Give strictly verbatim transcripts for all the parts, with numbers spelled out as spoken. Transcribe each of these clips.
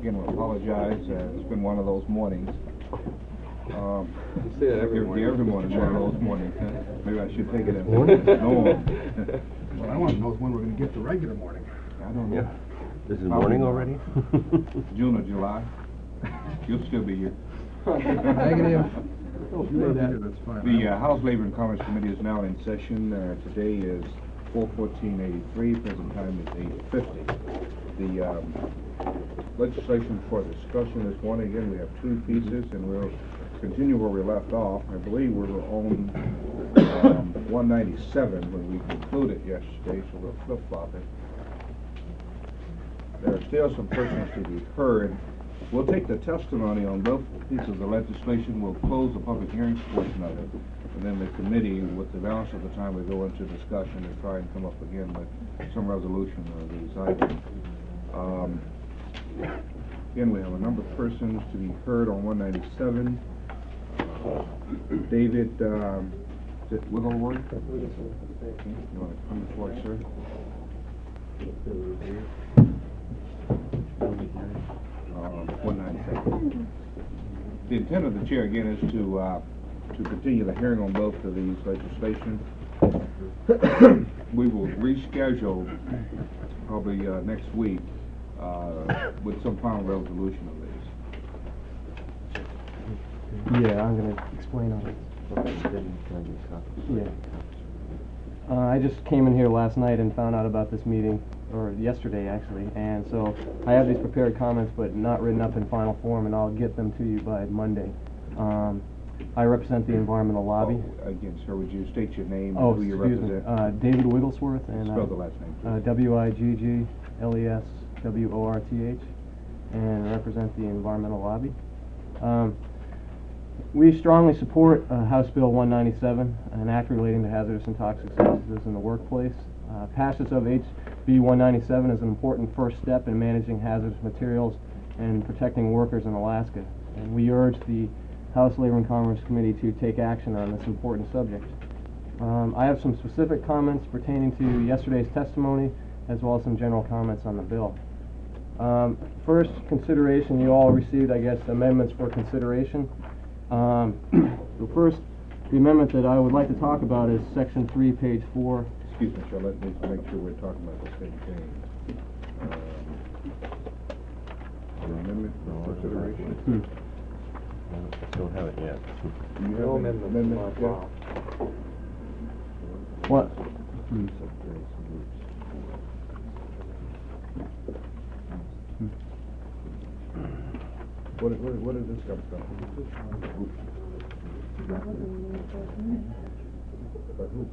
again, we apologize. Uh, it's been one of those mornings. Um, you say that every morning. Every morning, one of those mornings. Maybe I should take it as Morning? a norm. What I want to know is when we're going to get the regular morning. I don't know. Yeah. Is it morning already? June or July. You'll still be here. Negative. Oh, that. That's fine. The uh, House Labor and Commerce Committee is now in session. Uh, today is four fourteen eighty-three. Present time is eight fifty. The um, legislation for discussion this morning, again, we have two pieces, and we'll continue where we left off. I believe we were on um, one ninety-seven when we concluded yesterday, so we'll flip-flop it. There are still some persons to be heard. We'll take the testimony on both pieces of legislation. We'll close the public hearings portion of it, and then the committee, with the balance of the time, we go into discussion and try and come up again with some resolution of these items. Um, again, we have a number of persons to be heard on one ninety-seven. Uh, David, um, is it Wigglesworth? You want to come forward, sir? Uh, one ninety-seven. The intent of the chair again is to uh, to continue the hearing on both of these legislation. We will reschedule probably uh, next week uh, with some final resolution of these. Yeah, I'm going to explain on it. Yeah. Uh, I just came in here last night and found out about this meeting, or yesterday actually, and so I have these prepared comments but not written up in final form, and I'll get them to you by Monday. Um, I represent the environmental lobby. Oh, again, sir, would you state your name oh, and who you excuse represent? me. Uh, David Wigglesworth. And spell uh, the last name, please. Uh, W I G G L E S W O R T H, and represent the environmental lobby. Um, We strongly support uh, House Bill one ninety-seven, an act relating to hazardous and toxic substances in the workplace. Uh, passage of H B one ninety-seven is an important first step in managing hazardous materials and protecting workers in Alaska. And we urge the House Labor and Commerce Committee to take action on this important subject. Um, I have some specific comments pertaining to yesterday's testimony, as well as some general comments on the bill. Um, first, consideration, you all received, I guess, amendments for consideration. Um, the first, the amendment that I would like to talk about is section three, page four. Excuse me, sir, let me make sure we're talking about the same thing. Um, the amendment for consideration? Hmm. I don't have it yet. Do you have No an amendment. amendment, to my Jeff? file. What? Hmm. What, what, what did this come from? But who?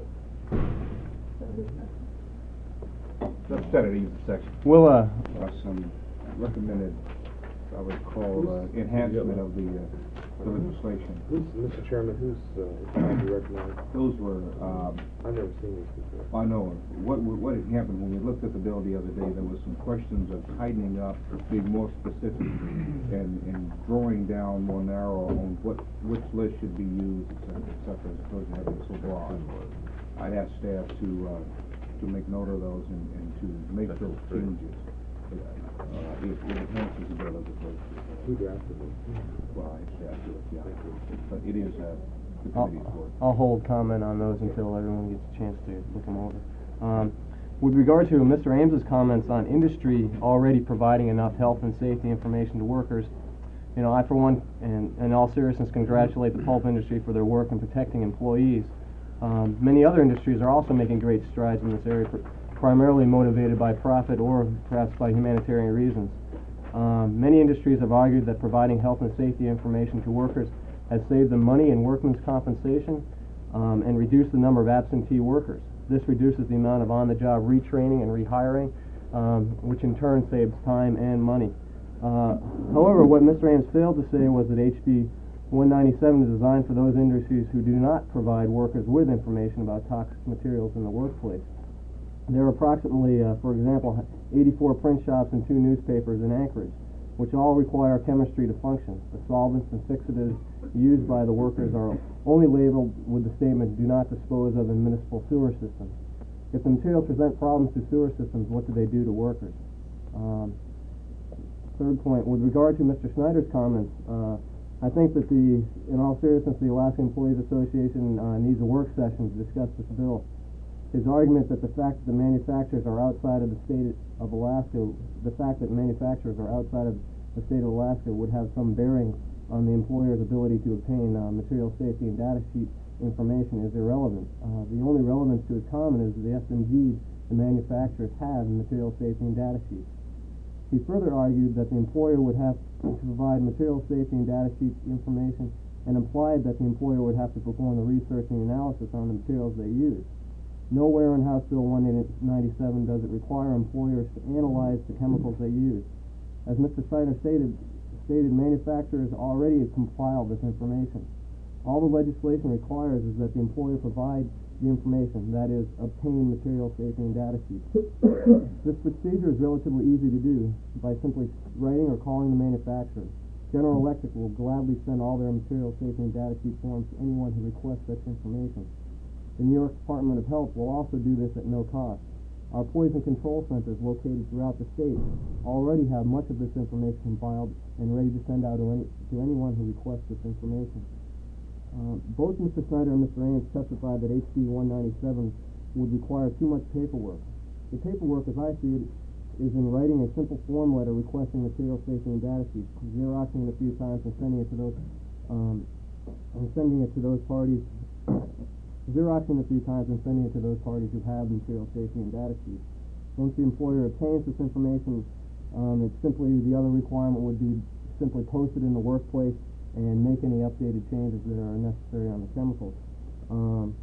Let's set it even section. We'll, uh, Uh, some recommended, I would call, uh, enhancement of the, uh, the legislation. Who's, Mister Chairman, who's, uh, trying to recommend? Those were, um, I've never seen these before. I know, what, what had happened when we looked at the bill the other day, there was some questions of tightening up, being more specific, and, and drawing down more narrow on what, which list should be used, et cetera, et cetera, as opposed to having it so broad. I'd ask staff to, uh, to make note of those and, and to make those changes. Uh, it, it enhances the bill as opposed to. Who drafted it? Well, I staff to it, yeah. But it is, uh, the I'll, committee's work. I'll hold comment on those until everyone gets a chance to look them over. Um, with regard to Mister Ames's comments on industry already providing enough health and safety information to workers, you know, I for one, and in all seriousness, congratulate the pulp industry for their work in protecting employees. Um, many other industries are also making great strides in this area, pr primarily motivated by profit or perhaps by humanitarian reasons. Um, many industries have argued that providing health and safety information to workers has saved them money in workmen's compensation um, and reduced the number of absentee workers. This reduces the amount of on-the-job retraining and rehiring, um, which in turn saves time and money. Uh, however, what Mister Ames failed to say was that H B one ninety-seven is designed for those industries who do not provide workers with information about toxic materials in the workplace. There are approximately, uh, for example, eighty-four print shops and two newspapers in Anchorage, which all require chemistry to function. The solvents and fixatives used by the workers are only labeled with the statement, "do not dispose of in municipal sewer systems." If the materials present problems to sewer systems, what do they do to workers? Um, third point, with regard to Mister Snyder's comments, uh, I think that the, in all seriousness, the Alaska Employees Association uh, needs a work session to discuss this bill. His argument that the fact that the manufacturers are outside of the state of Alaska, the fact that manufacturers are outside of the state of Alaska would have some bearing on the employer's ability to obtain uh, material safety and data sheet information is irrelevant. Uh, the only relevance to his comment is the S M Gs the manufacturers have in material safety and data sheets. He further argued that the employer would have to provide material safety and data sheet information and implied that the employer would have to perform the research and analysis on the materials they use. Nowhere in House Bill one ninety-seven does it require employers to analyze the chemicals they use. As Mister Snyder stated, stated manufacturers already compile this information. All the legislation requires is that the employer provide the information, that is, obtain material safety and data sheets. This procedure is relatively easy to do by simply writing or calling the manufacturer. General Electric will gladly send all their material safety and data sheet forms to anyone who requests such information. The New York Department of Health will also do this at no cost. Our poison control centers located throughout the state already have much of this information compiled and ready to send out to, any, to anyone who requests this information. Uh, both Mister Snyder and Mister Ames testified that H B one ninety-seven would require too much paperwork. The paperwork, as I see it, is in writing a simple form letter requesting material safety and data sheets, xeroxing it a few times and sending it to those, um, and sending it to those parties, xeroxing it a few times and sending it to those parties who have material safety and data sheets. Once the employer obtains this information, um, it's simply, the other requirement would be simply post it in the workplace and make any updated changes that are necessary on the chemicals. Um,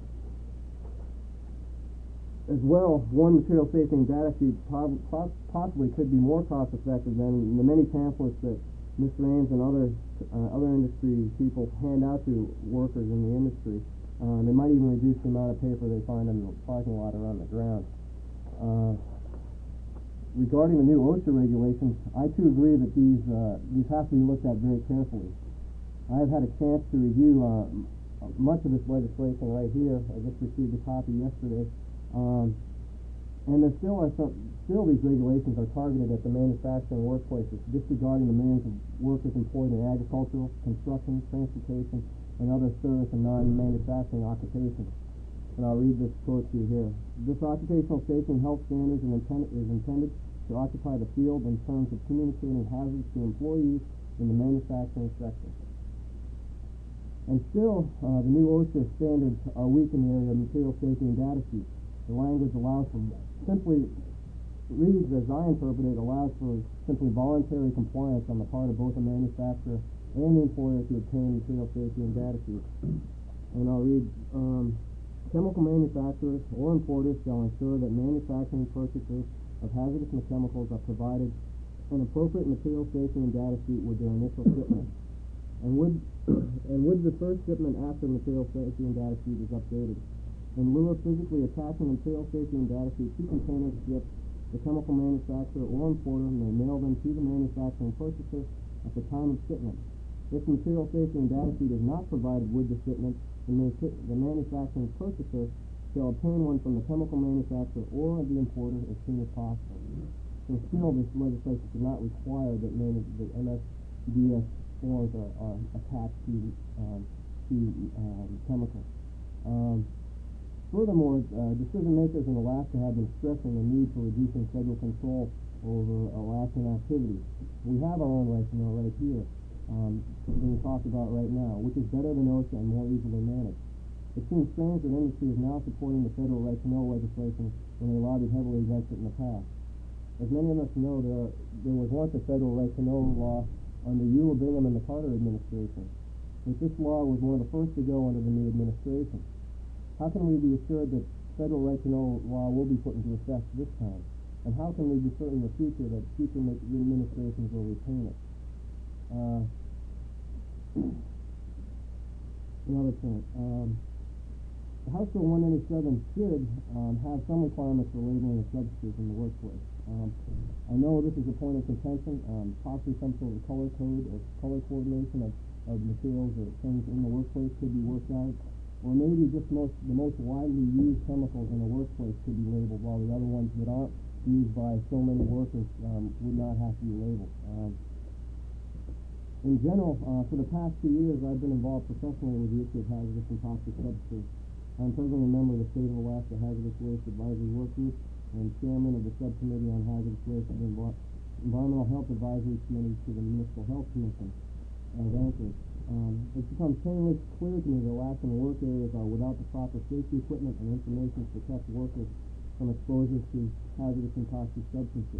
as well, one material safety and data sheet prob possibly could be more cost effective than the many pamphlets that Mister Ames and other uh, other industry people hand out to workers in the industry. Um, it might even reduce the amount of paper they find in the parking lot or on the ground. Uh, Regarding the new OSHA regulations, I too agree that these uh, these have to be looked at very carefully. I have had a chance to review uh, much of this legislation right here. I just received a copy yesterday, um, and there still are some. Still, these regulations are targeted at the manufacturing workplaces, disregarding the millions of workers employed in agricultural, construction, transportation, and other service and non-manufacturing occupations. And I'll read this quote to you here. This occupational safety and health standards is intended, is intended to occupy the field in terms of communicating hazards to employees in the manufacturing sector. And still, uh, the new OSHA standards are weak in the area of material safety and data sheets. The language allows for simply, reads as I interpret it, allows for simply voluntary compliance on the part of both the manufacturer and the employer to obtain material safety and data sheets. And I'll read, um, chemical manufacturers or importers shall ensure that manufacturing purchasers of hazardous chemicals are provided an appropriate material safety and data sheet with their initial shipment. And with, and with the first shipment after material safety and data sheet is updated. In lieu of physically attaching the material safety and data sheet to containers shipped, the chemical manufacturer or importer may mail them to the manufacturing purchaser at the time of shipment. If the material safety and data sheet is not provided with the shipment, the, the manufacturing purchaser shall obtain one from the chemical manufacturer or the importer as soon as possible. So still, this legislation does not require that the M S D S forms are, are attached to, um, to um, chemicals. Um, furthermore, uh, decision makers in Alaska have been stressing the need for reducing federal control over Alaskan activities. We have our own right to know right here, um, being talked about right now, which is better than OSHA and more easily managed. It seems strange that industry is now supporting the federal right to know legislation when they lobbied heavily against it in the past. As many of us know, there, there was once a federal right to know law under Eula Bingham and the Carter administration. But this law was one of the first to go under the new administration. How can we be assured that federal right to know law will be put into effect this time? And how can we be certain in the future that future administrations will retain it? Uh, another point. Um, House Bill one ninety-seven should um, have some requirements for labeling of substances in the workplace. Um, I know this is a point of contention, um, possibly some sort of color code or color coordination of, of materials or things in the workplace could be worked out, or maybe just most the most widely used chemicals in the workplace could be labeled, while the other ones that aren't used by so many workers um, would not have to be labeled. Um, in general, uh, for the past two years, I've been involved professionally with the issue of hazardous and toxic substances. I'm presently a member of the State of Alaska Hazardous Waste Advisory Work Group and chairman of the Subcommittee on Hazardous Waste and Envi Environmental Health Advisory Committee to the Municipal Health Commission of Anchorage. Um, it's become painlessly clear to me that Alaskan work areas are without the proper safety equipment and information to protect workers from exposure to hazardous and toxic substances.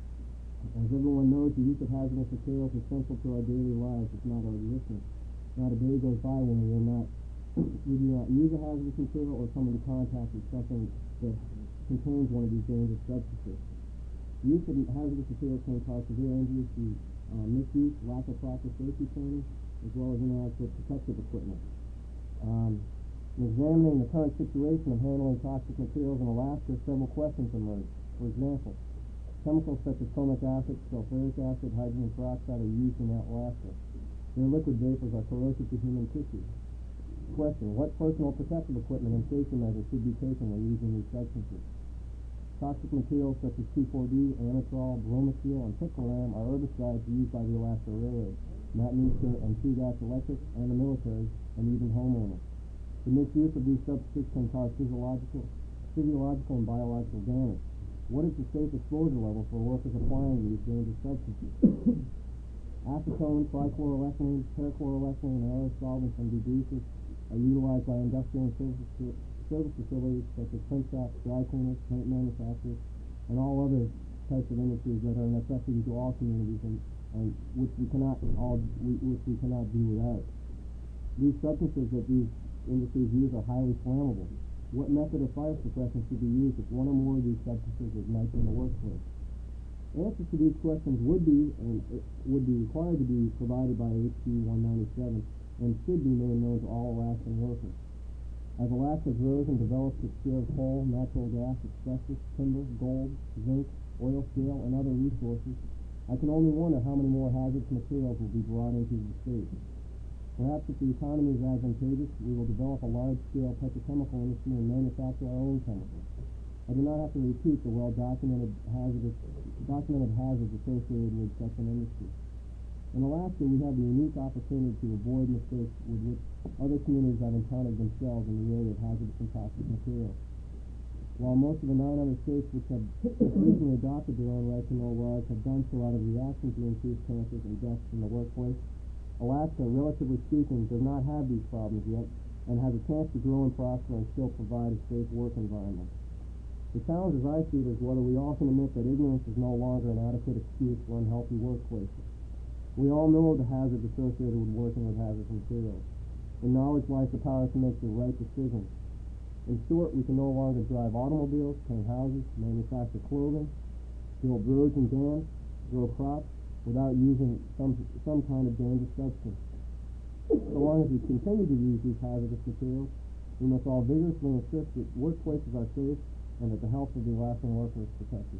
As everyone knows, the use of hazardous materials is central to our daily lives, if not our existence. Not a day goes by when we are not we do not use a hazardous material or come into contact with something that contains one of these dangerous substances. The use of hazardous materials can cause severe injuries through uh, misuse, lack of proper safety training, as well as inadequate protective equipment. Um, in examining the current situation of handling toxic materials in Alaska, several questions emerge. For example, chemicals such as chromic acid, sulfuric acid, hydrogen peroxide are used in Alaska. Their liquid vapors are corrosive to human tissue. Question: what personal protective equipment and safety measures should be taken when using these substances? Toxic materials such as two four D, Amitrol, Bromacil, and Picloram are herbicides used by the Alaska Railroad, Matnuska and Two Gas Electric, and the military, and even homeowners. The misuse of these substances can cause physiological, physiological and biological damage. What is the safe exposure level for workers applying these dangerous substances? Acetone, trichloroethylene, perchloroethylene, and other solvents and degreasers are utilized by industrial and service, service facilities such as print shops, dry cleaners, paint manufacturers, and all other types of industries that are a necessity to all communities and, and which we cannot all we, which we cannot do without. These substances that these industries use are highly flammable. What method of fire suppression should be used if one or more of these substances ignite in the workplace? Answers to these questions would be and would be required to be provided by H B one ninety-seven and should be made known to all Alaskan workers. As Alaska grows and develops its share of coal, natural gas, asbestos, timber, gold, zinc, oil shale, and other resources, I can only wonder how many more hazardous materials will be brought into the state. Perhaps if the economy is advantageous, we will develop a large-scale petrochemical industry and manufacture our own chemicals. I do not have to repeat the well-documented hazardous, documented hazards associated with such an industry. In Alaska, we have the unique opportunity to avoid mistakes with which other communities have encountered themselves in the area of hazardous and toxic materials. While most of the nine other states which have recently adopted their own right to know laws have done so out of reaction to increased cancers and deaths in the workplace, Alaska, relatively speaking, does not have these problems yet and has a chance to grow and prosper and still provide a safe work environment. The challenge as I see it is whether we all can admit that ignorance is no longer an adequate excuse for unhealthy workplaces. We all know the hazards associated with working with hazardous materials. In knowledge lies the power to make the right decisions. In short, we can no longer drive automobiles, paint houses, manufacture clothing, build roads and dams, grow crops, without using some, some kind of dangerous substance. So long as we continue to use these hazardous materials, we must all vigorously insist that workplaces are safe and that the health of the Alaskan worker is protected.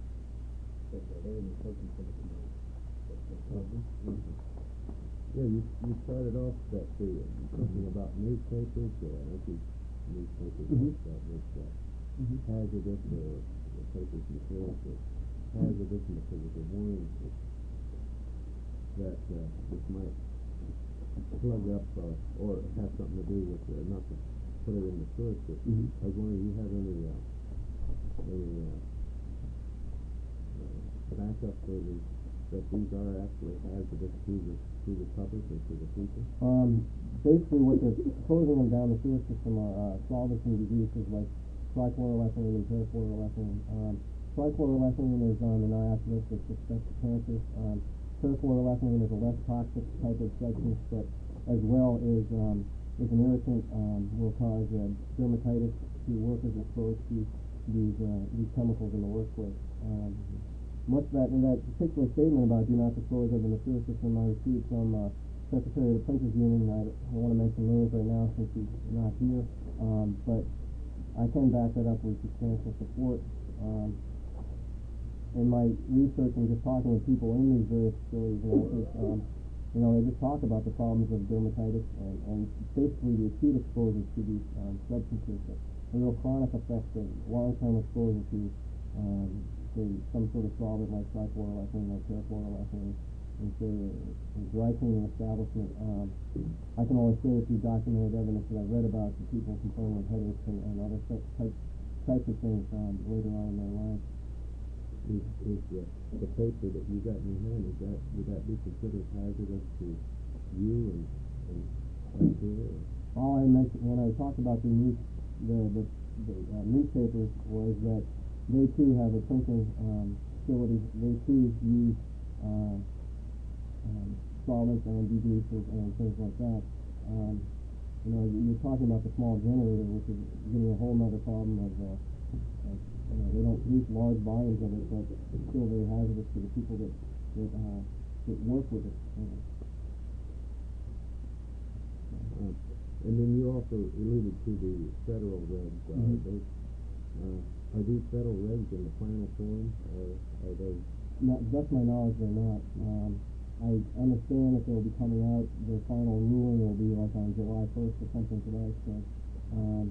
Yeah, you, you started off that the, something about newspapers, uh, anti newspapers, Mhm. that was uh, Mhm. hazardous, uh, the papers materials were hazardous and because of the warnings that, that uh, this might plug up uh, or have something to do with, uh, not to put it in the sewer system. Mhm. I was wondering, do you have any, uh, any uh, uh, backup for the that these are actually hazardous to the to the public and to the people? Um, basically, what they're closing them down the sewer system are uh, solvents and degreasers like trichloroethylene and perchloroethylene. Um, trichloroethylene is on the N I A C list of suspected cancers. Um, perchloroethylene is a less toxic type of substance, but as well is um, is an irritant, um, will cause uh, dermatitis to workers exposed to these uh, these chemicals in the workplace. Um, Much of that, in that particular statement about do not dispose of in the sewer system, I received from uh, Secretary of the Printers Union. I don't want to mention names right now since he's not here, um, but I can back that up with substantial support. Um, in my research and just talking with people in these various facilities and offices, um, you know, they just talk about the problems of dermatitis and, and basically the acute exposure to these um, substances, the real chronic effects of long-term exposure to um, say, some sort of solvent like trichloroethylene, like terchloroethylene, and say a, a dry cleaning establishment. Um, I can only say through documented evidence that I've read about the people complaining of headaches and, and other types types of things um, later on in their lives. Is, is the, the paper that you got in your hand, is that, would that be considered hazardous to you and, and us here? Or? All I mentioned when I talked about the news, the, the, the uh, newspapers was that they too have a printing um, facility. They too use uh, um, solvents and degreasers and things like that. Um, you know, you're talking about the small generator, which is getting a whole other problem of, uh, of you know, they don't produce large volumes of it, but it's still very hazardous to the people that that, uh, that work with it. Uh, Uh, and then you also alluded to the federal regs. Uh, mm-hmm. those, uh, are these federal regs in the final form, or are they? Not, that's my knowledge, they're not. Um, I understand that they'll be coming out. Their final ruling will be like on July first or something to that extent. Um,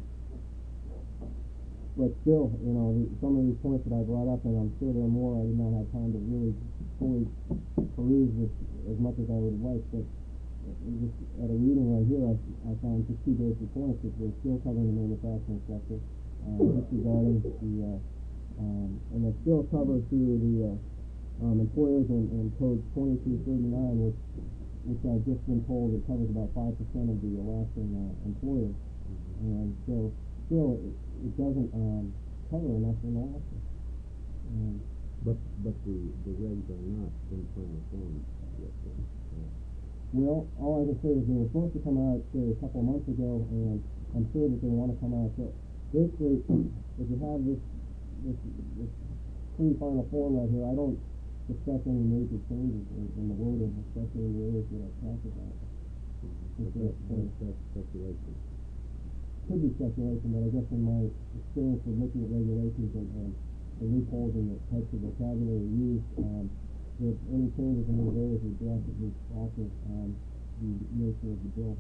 but still, you know, the, some of these points that I brought up, and I'm sure there are more. I did not have time to really fully peruse this as much as I would like, but just at a reading right here, I, I found just two basic points that they're still covering the manufacturing sector, uh, disregarding the, uh, um, and they're still covered through the uh, um, employers and, and code twenty-two thirty-nine, which which I've just been told it covers about five percent of the Alaskan uh, employers, mm-hmm. and so still it, it doesn't um, cover enough in Alaska. Um, but but the the regs are not in final form yet. Then. Uh, Well, all I can say is they were supposed to come out, say, a couple of months ago, and I'm sure that they want to come out. So basically, if you have this this, this pre-final form right here, I don't expect any major changes in, in the wording, especially in the areas that I've talked about. But that's, that's, that's speculation. Could be speculation, but I guess in my experience with looking at regulations and, and the loopholes and the types of vocabulary used, um, that any changes in those areas would drastically alter um, the nature of the bill.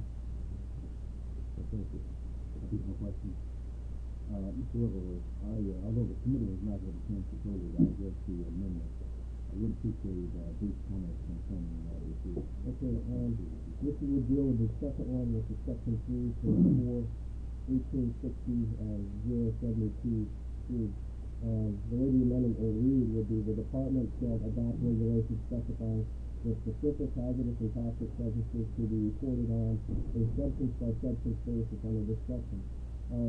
Thank you. I have no questions. Uh, Mister Liverworth, I, uh, although the committee has not had a chance to totally digest the amendment, I would appreciate uh, brief comments concerning that issue. Okay, um, this would deal with the second one, which is section three, page four, eighteen sixty, uh, zero seventy-two, three. Um, the way the amendment will read would be the department shall adopt regulations specifying the specific hazardous and toxic substances to be reported on a substance by substance basis under this section. Um,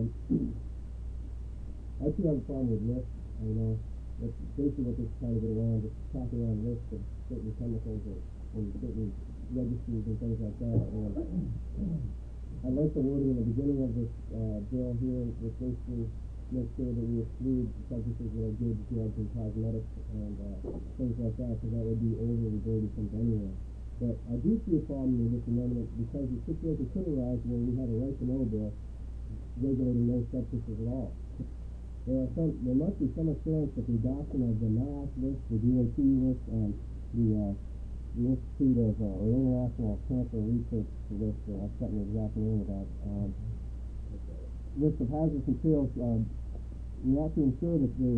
I too have a problem with lists. I know that's basically what this is trying to get around, just tracking around lists of certain chemicals or, or certain registries and things like that. And I like the wording in the beginning of this uh, bill here, which basically make sure that we exclude substances that are good drugs and cosmetics and uh, things like that, because that would be overly burdensome anyway. But I do see a problem with this amendment because the situation could arise where we have a right-to-know bill regulating no substances at all. There are some. There must be some assurance that the adoption of the N I A S list, the D O T list, and the uh, the Institute of uh, or International Cancer Research list. Uh, I've forgotten the exact name of that. Um, list of hazardous materials. Uh, we have to ensure that the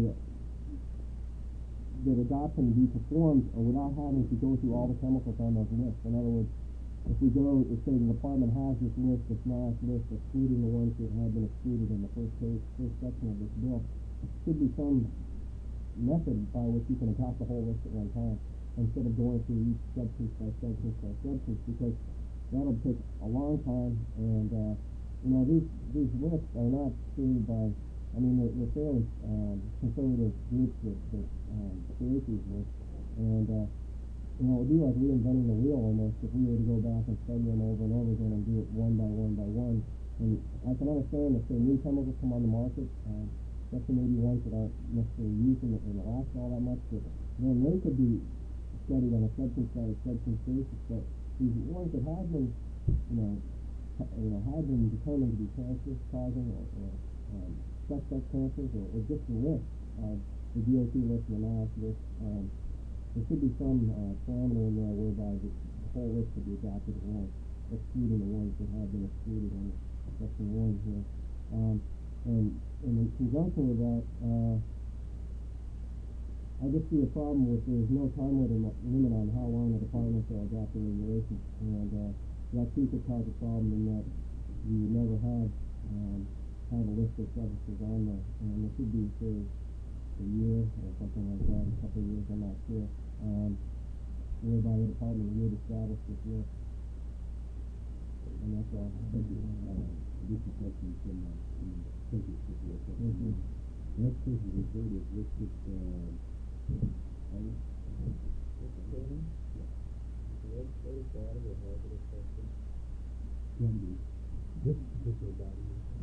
that adoption be performed uh, without having to go through all the chemicals on those lists. In other words, if we go, if say the department has this list, this N I A S list, excluding the ones that have been excluded in the first page, first section of this bill, should be some method by which you can adopt the whole list at one time instead of going through each substance by substance by substance, because that'll take a long time. And uh, you know, these these lists are not created by, I mean, they're, they're fairly um, conservative groups that, that um, create these lists, and uh, you know, it would be like reinventing the wheel almost if we were to go back and study them over and over again and do it one by one by one. And I can understand if say new chemicals come on the market, uh, especially maybe ones that aren't necessarily used in the, in the last all that much, but then they could be studied on a substance by substance basis. But these ones that have been, you know, you know, have been determined to be cancer causing or, or um, suspect cancers, or, or just the list of the D O T list and the N I A S list. Um, There should be some uh, parameter in there whereby the, the whole list should be adopted at once, excluding the ones that have been excluded on section one here. Um, and, and in conjunction with that, uh, I just see a problem with there's no time limit limit on how long the department will adopt the regulations, and uh, that too could cause a problem in that you would never have um, have a list of substances on there, and it could be say a year or something like that, a couple of years, I'm not sure, um, whereby the department would establish this list, and that's all. Thank you. Uh, this is question from uh, from the previous situation. Mhm. Next case is referred as listed, uh, Ivan? Mister Chairman, the legislative body of hazardous substance. Can be. This particular body.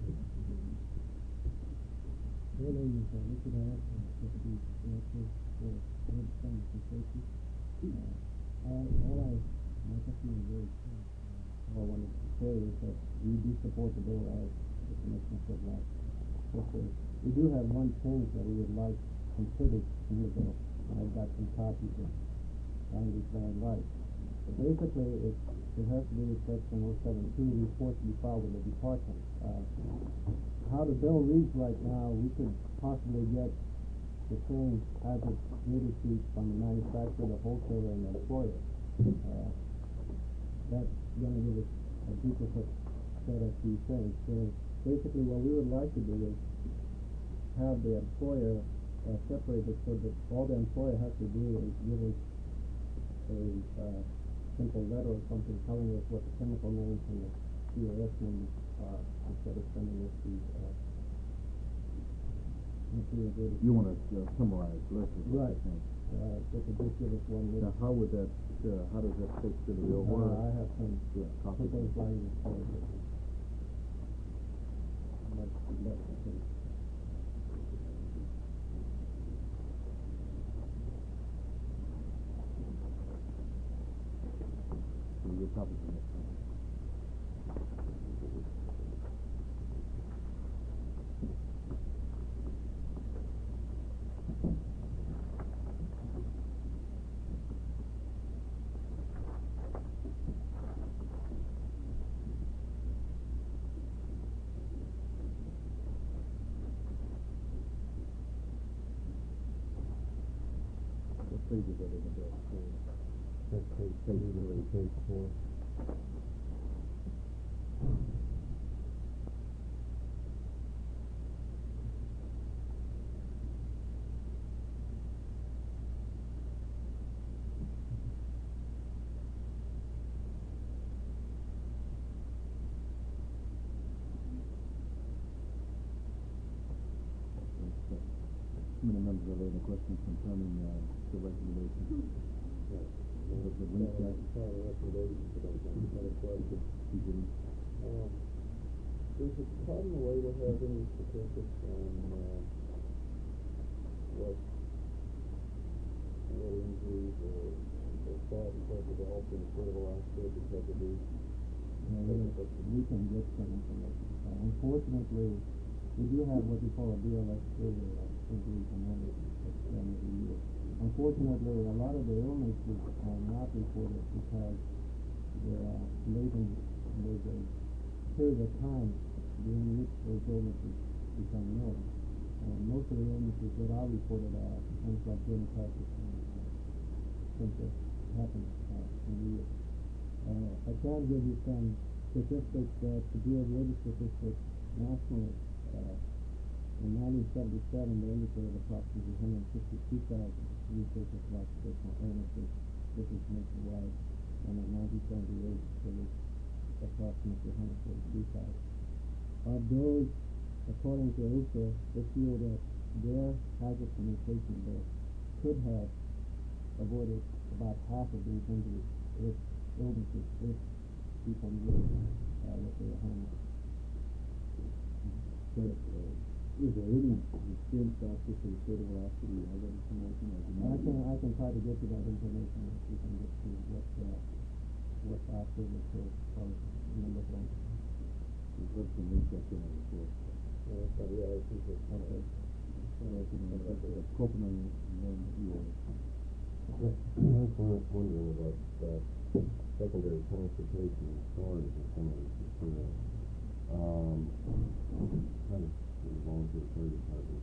My name is uh, Richard Allen, I'm Deputy Director for Road Standards and Safety. Uh, all, all I, my testimony is very short. Uh, all I wanted to say is that we do support the bill as the Commissioner said last. Okay. We do have one change that we would like considered in the bill. I've got some copies of language that I'd like. But basically, it, it has to do with section oh seven two, reports to be filed with the department. Uh, how the bill reads right now, we could possibly get the same hazard meter sheet from the manufacturer, the wholesaler, and the employer. Uh, that's going to give us a duplicate set of these things. So basically, what we would like to do is have the employer uh, separated so that all the employer has to do is give us a uh, simple letter or something telling us what the chemical names and the C O S numbers are instead of sending us the uh, material data. You want to uh, summarize, list of what Right. you think. Uh, they could just give us one Now, list. how would that, uh, how does that fit to the real Uh, world? I have some Yeah, copies. proposed language for it. Much less, I think. So your copies are next time. What pages are they in the bill? That's page, page three. Page four. Okay. How many members are there any questions concerning uh, the recommendation? Yes. With the link that Sorry, recommendations, but I was going to have a question. you can, Um, does the Department of Labor have any statistics on, uh, what, what injuries or, or thought because of health in the critical aspect because of these? Uh, we, we can get some information. Uh, unfortunately, we do have what we call a B L S survey of injuries and illnesses that's done every year. Unfortunately, a lot of the illnesses are not reported because they're uh, late in, there's a period of time during which those illnesses become known. And most of the illnesses that are reported are things like dermatitis and uh, things that happen uh, in the year. Uh, I can give you some statistics that the Bureau of Labor Statistics nationally, uh, in nineteen seventy-seven, they indicated approximately one hundred fifty-two thousand researchers for occupational illnesses. This is nationwide. And in nineteen seventy-eight, there was approximately one hundred forty-three thousand. Of those, according to O S H A, they feel that their hazard communication bill could have avoided about half of these injuries if illnesses if people knew uh, what they were harmed. but, uh, is there any experienced doctors in the state of Alaska who have that information? Or do you I know? can I can try to get you that information if we can get to what uh, what after the show or number one. We've heard some links back in on the floor. Uh, so, yeah, I think that, Okay. So, I can, uh, Copeland, and then you are. I was wondering about uh, secondary transportation and storage of some of these materials. Um, kind of belongs to the fire department.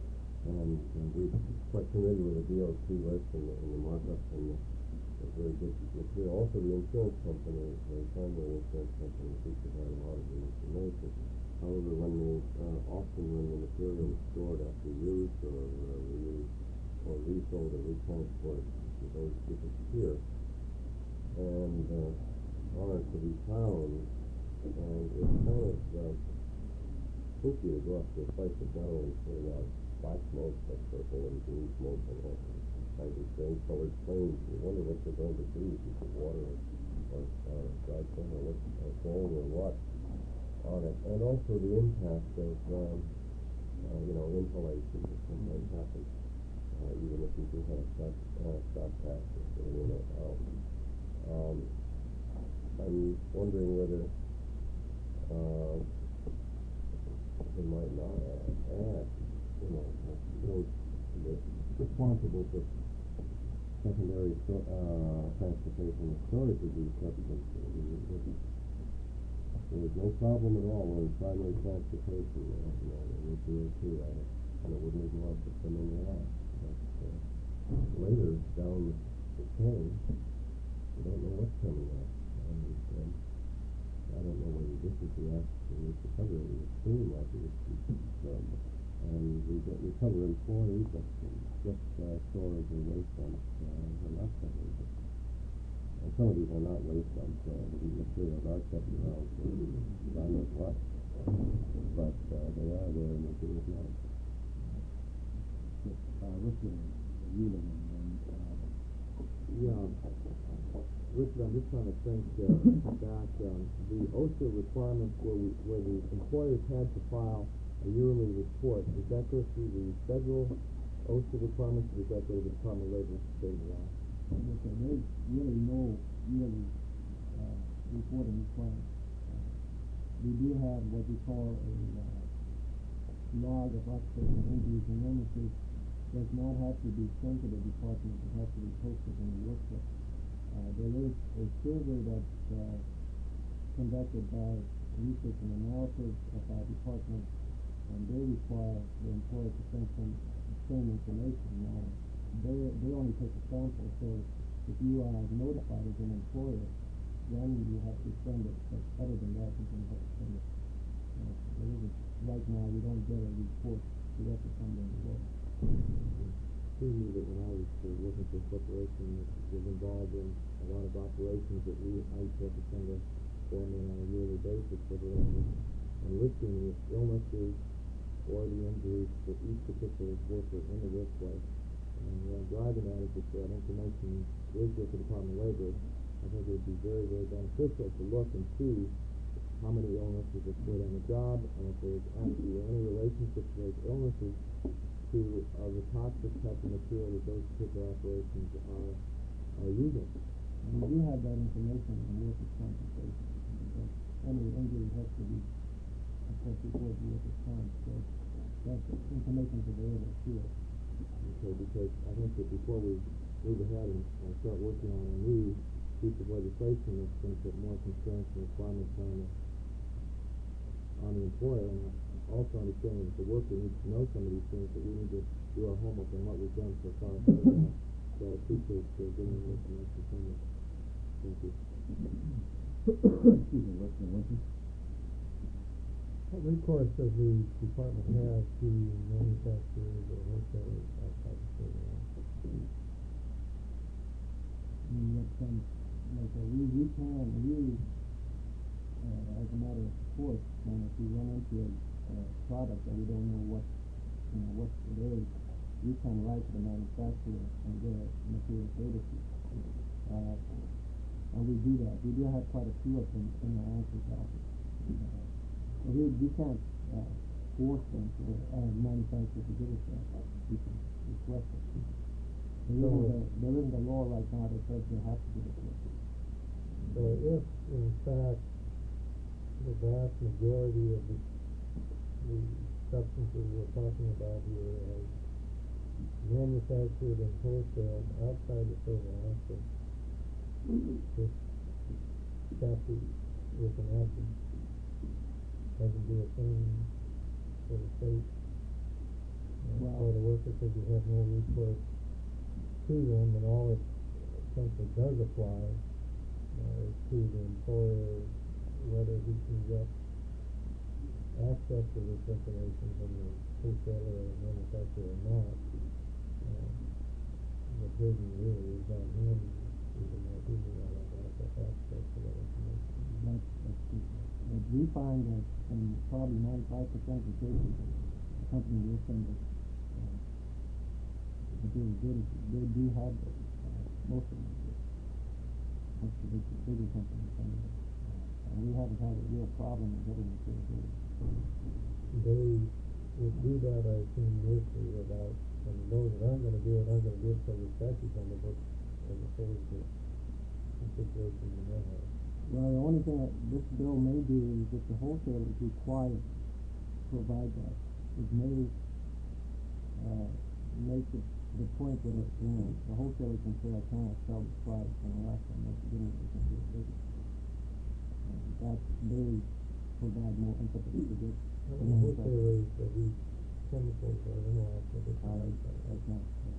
And, and we're quite familiar with the D O T list and the, and the markups and the, the very good material. Also, the insurance company, the primary insurance company, we provide a lot of the information. However, when the, uh, often when the material is stored after use or uh, reused or resold or retransported, those disappear and uh, aren't to be found. And it's kind of uh, spooky to go up to a place that's not only putting out black smoke, but purple and green smoke and all kinds of strange colored flames. You wonder what they're going to do, if you put water or, or, or dry tin or, what, or foam or what on it. And also the impact of, um, uh, you know, inhalation that sometimes happens, uh, even if you do have stop, uh, stop pads getting in or out. Um, I'm wondering whether uh, they might not add, you know, those responsible for secondary sto- uh, transportation and storage of these substances. There's no problem at all in primary transportation, uh, you know, with D O T, I, and it wouldn't even want to put them in the act. But uh, later, down the chain, you don't know what's coming up. And um, I don't know whether this is the act that we should cover. It would seem like it would be. Um, and we, get, we cover employees, but just uh, storage and waste dumps uh, are not covered. And some of these are not waste dumps. Uh, these materials are kept around for God knows what. But uh, they are there and they do it now. Uh, Richard, you and then, uh, Yeah. Richard, I'm just trying to think uh, back. Um, the OSHA requirements where, we, where the employers had to file a yearly report, does that go through the federal OSHA requirements, or does that go to the Department of Labor state law? okay, there's really no yearly uh, reporting requirement. Uh, we do have what we call a uh, log of occupational injuries and illnesses. Does not have to be sent to the department. It has to be posted in the workbook. Uh, there is a survey that's uh, conducted by Research and Analysis of our department, and they require the employer to send some same information. Now, they they only take a sample, so if you are notified as an employer, then you have to send it. But other than that, you don't have to send it. Uh, there isn't, right now, we don't get a report directly from the employer. It seemed to me that when I was uh, working for a corporation that was involved in a lot of operations that we, I used to have to send a form in on a yearly basis for the owners and listing the illnesses or the injuries for each particular worker in the workplace. And what I'm driving at is if that information is with the Department of Labor, I think it would be very, very beneficial to look and see how many illnesses occurred on the job, and if there's actually any relationship to those illnesses to uh, the toxic type of material that those particular operations are are using. And we do have that information in workers' compensation. But any injury has to be, of course, reported to workers' comp, so that's information available to us. Okay, because I think that before we move ahead and uh, start working on a new piece of legislation that's going to put more constraints and requirements on the on the employer, and also understanding that the worker needs to know some of these things, that we need to do our homework on what we've done so far. So, uh, so I appreciate uh, getting the information from you. Thank you. Excuse me, what's the winter? What recourse does the department have to manufacturers or wholesalers outside the state of Illinois? I mean, what kind, like, uh, we, we can, we, uh, as a matter of course, and if we run into a, uh, product that we don't know what, you know, what it is, we can write to the manufacturer and get a material courtesy. Uh, and we do that. We do have quite a few of them in our answers office. Uh, but we, we can't, uh, force them to, uh, manufacturers to give us that. We can request it. There isn't a, there isn't a law right now that says they have to give us that. So if, in fact, the vast majority of the, the substances we're talking about here are manufactured and wholesaled outside the state of Alaska, this statute is enacted, doesn't do a thing for the state uh, for the worker, because you have no recourse to them, and all it essentially does apply uh, is to the employer, whether he can get access to this information from the wholesaler or the manufacturer or not. Uh, the burden really is on him, even though he may not have access to that information. That's, that's true. But we find that in probably ninety-five percent of the cases, the company will send us uh, the durability. They do have those. Uh, most of them do. Most of the big, bigger companies send us. Uh, and we haven't had a real problem in getting the durability. They would do that, I assume, mostly about, and those that aren't going to do it aren't going to do it because the statute's on the books, as opposed to the situation in that house. Well, the only thing that this bill may do is if the wholesaler is required to provide that, it may uh, make it the point that it, you know, the wholesaler can say, I cannot sell this product unless I make it in with the durability. And that may provide more impetus to get How many wholesalers of these chemicals are in-house that they I, provide that? I can't, uh,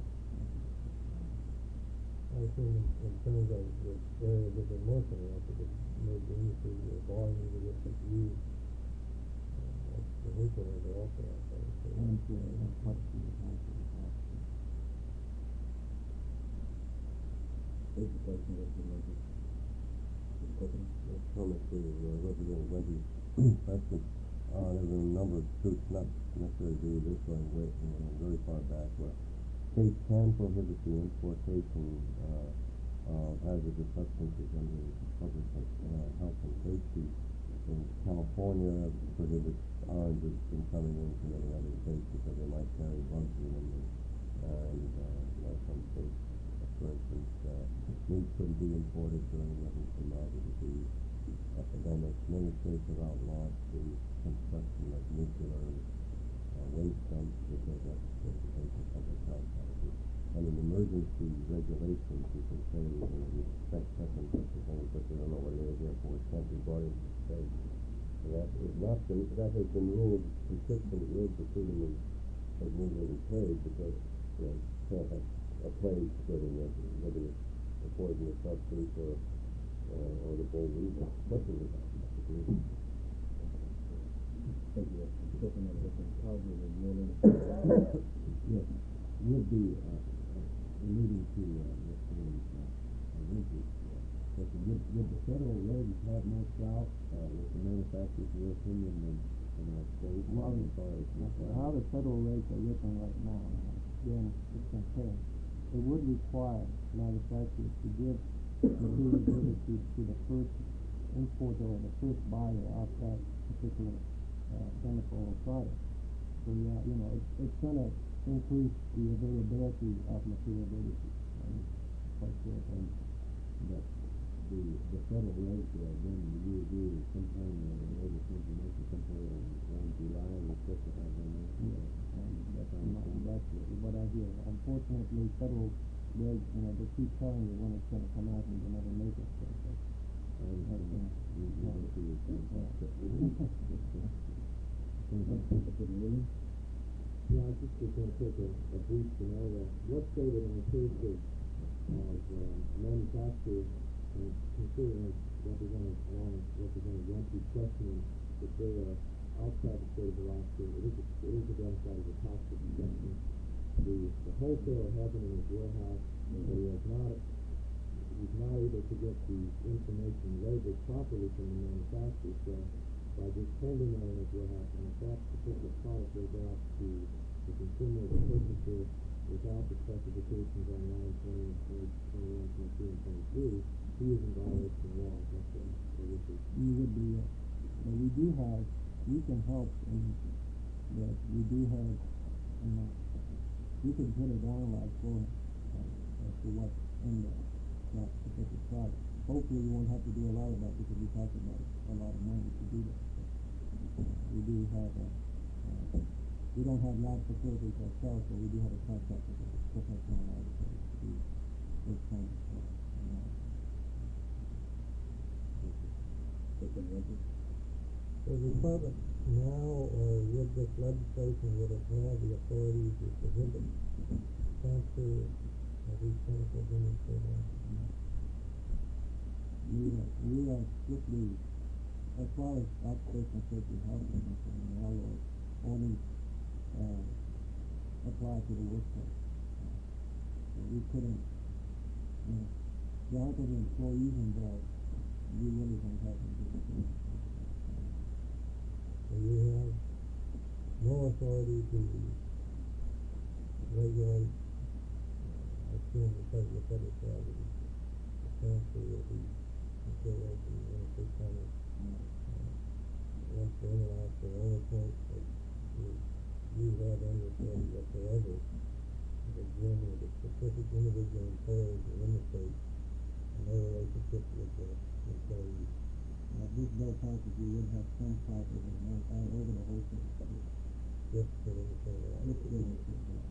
I assume in, in terms of the area that they're most interested in, maybe the industry or volume of it that's used, uh, the wholesalers are also out there. So I'm sure that's quite a few wholesalers have. Here's the question that you mentioned. Comment to uh, Representative Wendy's question. Uh, there's a number of suits, not necessarily due to this one, way, you know, very far back, where states can prohibit the importation uh, of hazardous substances under public uh, health and safety. In California, prohibits oranges from coming in from many other states because they might carry bugs in them. And uh, uh, some states, for instance, uh, meat couldn't be imported during the Marburg disease epidemic. Many states have outlawed the construction of nuclear uh, waste dumps because that's a public health hazard. And in emergency regulations, you can say, you know, you expect such and such a thing, but you don't know what it is, therefore it can't be brought into the state. And that is not been, that has been ruled consistent with the freedom of, of movement and trade, because, you know, you can't have a plague spreading it, whether it's a poisonous substance or, uh, or the bold reason. What's the reason? Thank you. Spoken of with Calvary and Mueller. Yes, would be uh, uh, alluding to uh, Mister Williams' uh, Olympics. But would, would the federal regs have more clout uh, with the manufacturers, in your opinion, than, than our state? Well, as far as how the federal rates are written right now, again, it's compared. It would require manufacturers to give the durability to the first importer or the first buyer of that particular uh, chemical or product. So yeah, you know, it's, it's going to increase the availability of materiality. I'm quite sure of that. But the, the federal regs that are done in the U A D, sometime uh, the way this information sometime around July, we're supposed to have them in. Yeah, and that's, not, that's what I hear. Unfortunately, federal regs, you know, they keep telling you when it's going to come out and they never make it. So that's, I understand. You, you don't see it. Mister Williams? Yeah, I just was going to take a, a brief scenario. Let's say that in the case of, of um, manufacturers, and considering Representative Long, Representative Yunke's questioning that they are outside the state of Alaska, it is, it is identified as a toxic substance. The, the wholesaler has it in his warehouse, but he has not, he's not able to get the information labeled properly from the manufacturer. So by just holding that in his warehouse, and if that particular product goes out to the consumer or the purchaser without the specifications on line twenty and twenty, twenty-one, twenty-two, and twenty-three, he is in violation of law. That's what the issue. You would be, uh, but we do have, we can help in that we do have, you know, we can put it down like for, uh, as to what's in the, that specific product. Hopefully we won't have to do a lot of that because we talked about a lot of money to do that. But we do have a, uh, we don't have lab facilities ourselves, but we do have a contract with a professional laboratory to do those kinds of stuff. Second record? Does the department now, or with this legislation, would it have the authority to prohibit transfer of these chemicals in the state line? We are, we are strictly, as far as occupational safety and health is concerned, our laws only, uh, apply to the workplace. Uh, So we couldn't, you know, there aren't any employees involved, we really don't have any business in it. So you have no authority to regulate, uh, I assume because of the federal statute, the transfer of these materials in the interstate commerce. Uh, once they're interlocked, the only point that you, you have any authority whatsoever is examining the specific individual employers within the state and their relationship with the employees. Now, if this bill passes, we would have some type of an all over the whole thing. Just for the material. If they were to, uh,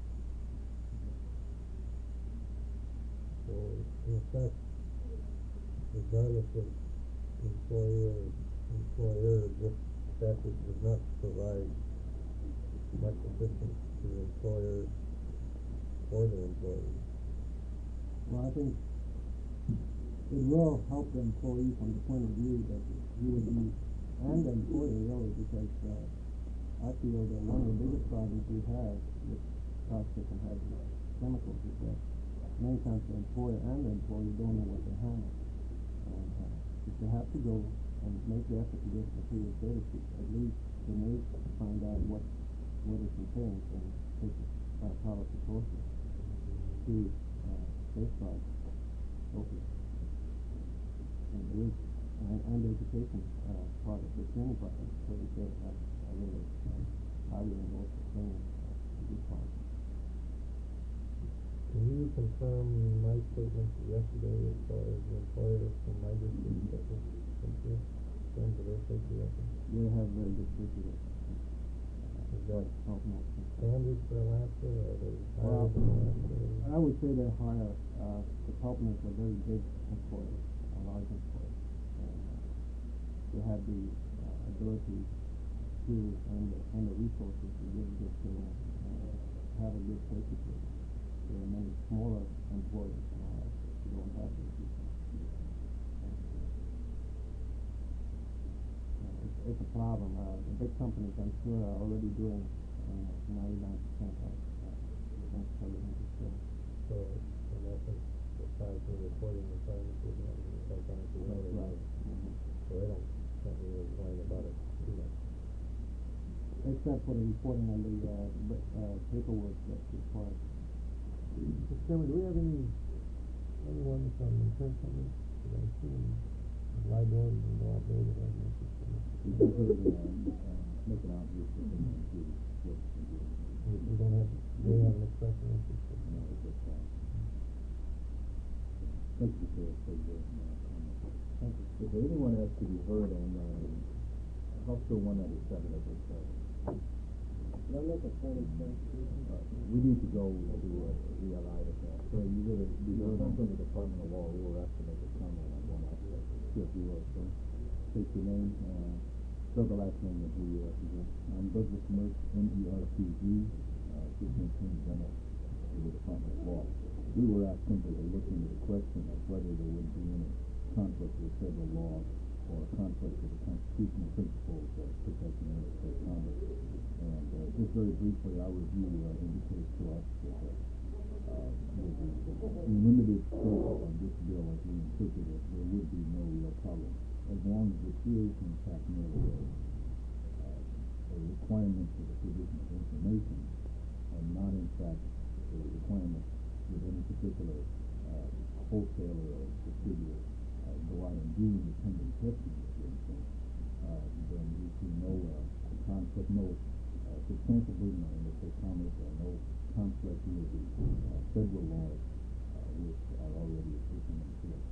So, in effect, regardless of employer or employer, this statute does not provide much assistance to the employer or the employee. Well, I think it will help the employee from the point of view that he would be, and the employer really, because, uh, I feel that one of the biggest problems we have with toxic and hazardous chemicals is that many times the employer and the employee don't know what they're handling. And, uh, if they have to go and make the effort to get the material data sheet, at least they may find out what, what it contains and take, uh, proper precautions to, uh, safeguard opiates. And there is, and, and the education, uh, part of the training part, so we get, uh, a little, uh, highly endorsed training, uh, to be part. Can you confirm my statement yesterday as far as the employers from my district that was concerned in terms of their safety record? They have very good safety record. Is that Oh, no. standard for Alaska, or are they higher Well, than Alaska? I would say they're higher, uh, the Pulpners are very big employers, a large employer. And, uh, they have the, uh, ability to, and, the- and the resources to give good training, and have a good safety program. There are many smaller employers in Alaska who don't have those resources. And, uh, it's, it's a problem. Uh, the big companies, I'm sure, are already doing, uh, ninety-nine percent of, uh, the most prevalent disability. So, in essence, aside from the reporting requirements, we have sometimes we know they Right. do. So they don't, can't really whine about it too much. Except for the reporting on the, uh, b- uh, paperwork that's required. Mister Chairman, do we have any, anyone from insurance companies? Because I assume liability can go out there, but I don't know. We can put it, uh, uh, make an obvious that they want to what we can do. We, we don't have, they haven't expressed an interest. in- No, it's just, uh, thank you for, for your, uh, comment. Thank you. Is there anyone else to be heard on, um, House Bill one ninety-seven as it's, uh, Can I make a point of clarification? uh, we need to go to, uh, real items now. So you really, you know, come from the Department of Law, we were asked to make a comment on one aspect. Yes, you will, sir. State your name, uh, spell the last name and who you represent. I'm Douglas Merck, M E R C G, uh, Assistant Attorney General of the Department of Law. We were asked simply to look into the question of whether there would be any conflict with federal law or conflict with the constitutional principles of protecting interstate commerce. And, uh, just very briefly, our review, uh, indicates to us that, uh, uh, with the the limited scope of this bill as we interpret it, there would be no real problem, as long as it is in fact merely a, uh, a requirement for the provision of information, and not in fact a requirement that any particular, uh, wholesaler or distributor, uh, go out and do independent testing, for instance, uh, then we see no, uh, conflict, no, uh, substantial burden on interstate commerce, or no conflict with the, uh, federal laws, uh, which are already existing in force.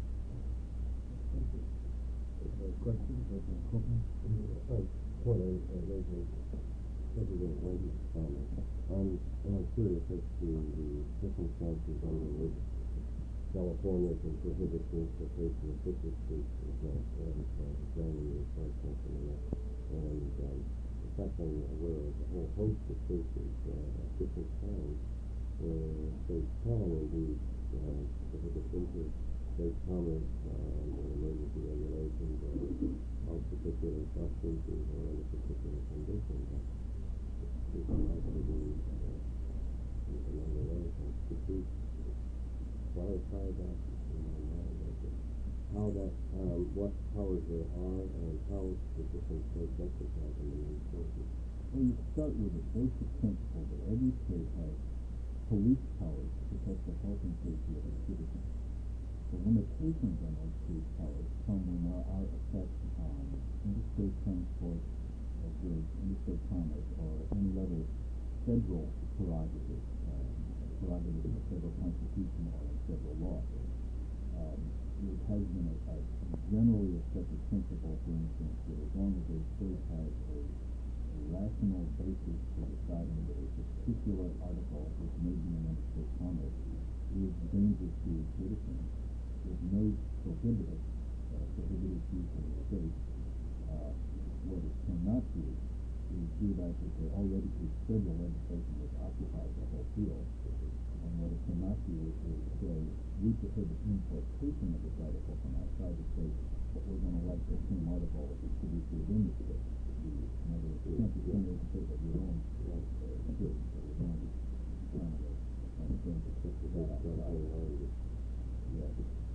Uh, questions, President Copeland? I want to raise a, President Lincoln's comment. I'm, I'm curious as to the circumstances under which California can prohibit the importation of citrus fruit as well, and uh, zoning is quite something in that. And um, in fact, I'm aware of a whole host of cases, uh, at different towns, where they can indeed uh, prohibit interstate commerce um, and emergency regulations or of particular substances or under particular conditions. It's likely to be uh, another way to keep clarify that in my mind, as to how that, um, what powers there are and how the different states exercise them in these cases. Well, you start with the basic principle that every state has police powers to protect the health and safety of its citizens. The limitations on those police powers come when there are effects on interstate transport of goods, interstate commerce, or any other federal prerogative, um, prerogative of the federal constitution or in federal law. Um, it has been a, a generally accepted principle, for instance, that as long as a state has a, a rational basis for deciding that a particular article, which may be in interstate commerce, is dangerous to its citizens, it may prohibit it, uh, prohibit its use in the state. Uh, what it cannot do is do that if there already is federal legislation that occupies the whole field. And what it cannot do is say, we prohibit importation of this article from outside the state, but we're going to like the same article if it's produced within the state. In other words, you can't discriminate the state of your own uh, goods. So we're going to kind of kind of thing to put that outside. Yes.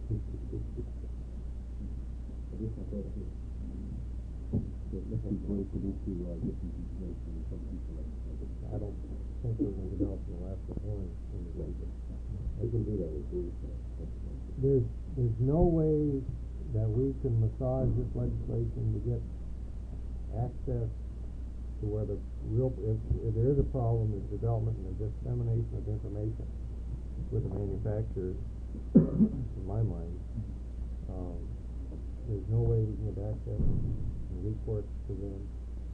I guess I thought it Let's be very predictive to uh, different situations and some people like I don't think we're going to develop an Alaska one individual. I can do that with these. There's, there's no way that we can massage this legislation to get access to where the real, if, if there is a problem, there's development and the dissemination of information with the manufacturers, in my mind. Um, there's no way we can get access and recourse to them.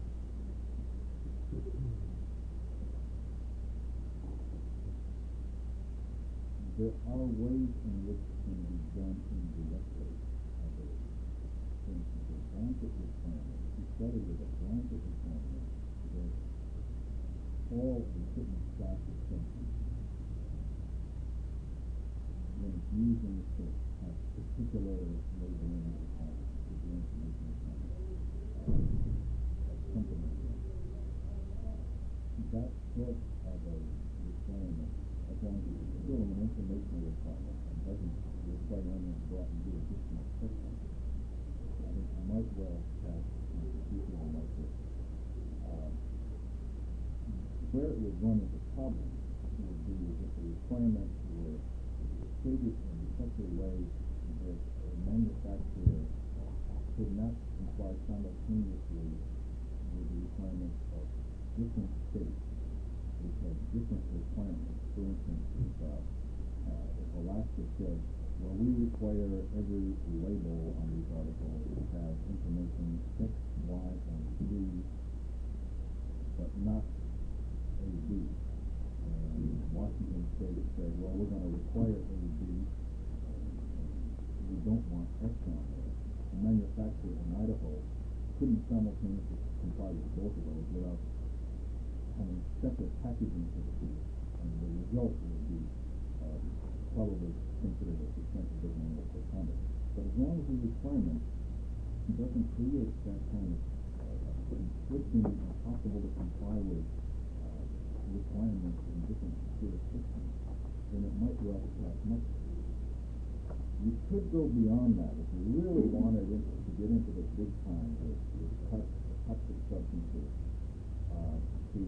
There are ways in which it can be done indirectly, I believe. For instance, a blanket requirement, if you started with a blanket requirement that all equipment stock is sensitive, when it's used in the state, has particular labeling requirements, particular information requirements, uh, something like that. That sort of a requirement, as long as it's still an informational requirement and doesn't require anyone to go out and do additional testing, I think I might well pass constitutional like this. Uh, where it would run into problems would be if the requirement were stated in such a way that a manufacturer could not comply simultaneously with the requirements of different states which have different requirements. For instance, if, uh, uh, if Alaska said, well, we require every label on these articles to have information X, Y, and Z, but not A, B. And Washington State said, well, we're going to require A, B, and we don't want X on there. The manufacturer in Idaho couldn't simultaneously comply with both of those without having separate packaging for the two, and the result would be uh, probably considered a substantial business for commerce. But as long as the requirement doesn't create that kind of uh, conflicting, impossible to comply with uh, requirements in different jurisdictions, then it might well pass muster. You could go beyond that if you really wanted it to get into the big time with, with toxic substances. Uh, to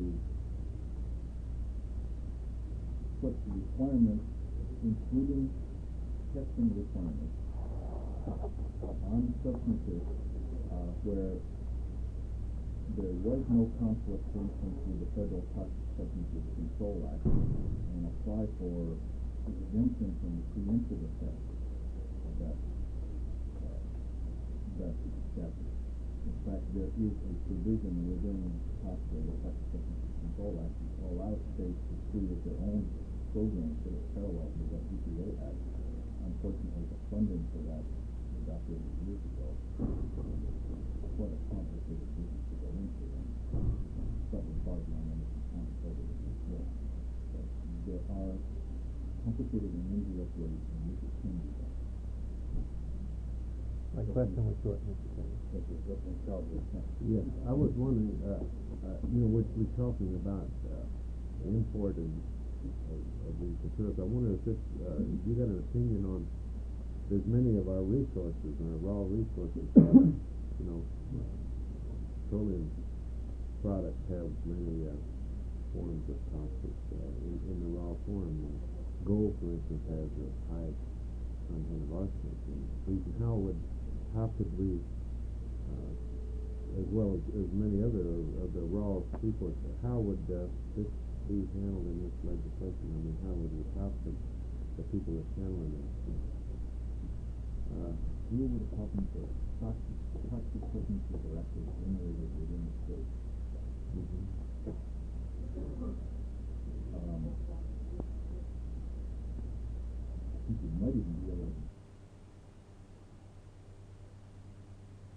put requirements, including testing requirements, on substances uh, where there was no conflict, for instance, with the Federal Toxic Substances Control Act, and apply for exemption from the preemptive effect of that, uh, that statute. In fact, there is a provision within TOPSA, the Toxic Substances Control Act, that allows states to create their own programs that are parallel to what E P A has unfortunately, the funding for that was operated years ago. It's quite a complicated business to go into, and probably far beyond anything contemplated in this bill. But there are complicated and indirect ways in which it can be done. My question was short, Mister Chairman. That's what Representative Charles was saying. Yes, I was wondering, uh, uh, you know, we're, we're talking about, uh, import and, of, of these materials. I wonder if this, uh, if you got an opinion on, there's many of our resources, our raw resources, uh, you know, uh, petroleum products have many, uh, forms of toxic, uh, in, in the raw form. Uh, gold, for instance, has a high content of arsenic in it. How would, how could we, uh, as well as, as many other of, of the raw resources, how would uh, this be handled in this legislation? I mean, how would we, how could the people that's handling it uh, Deal with the problems of toxic, toxic substances are actually generated within the state. mm-hmm. Um, I think you might even be able to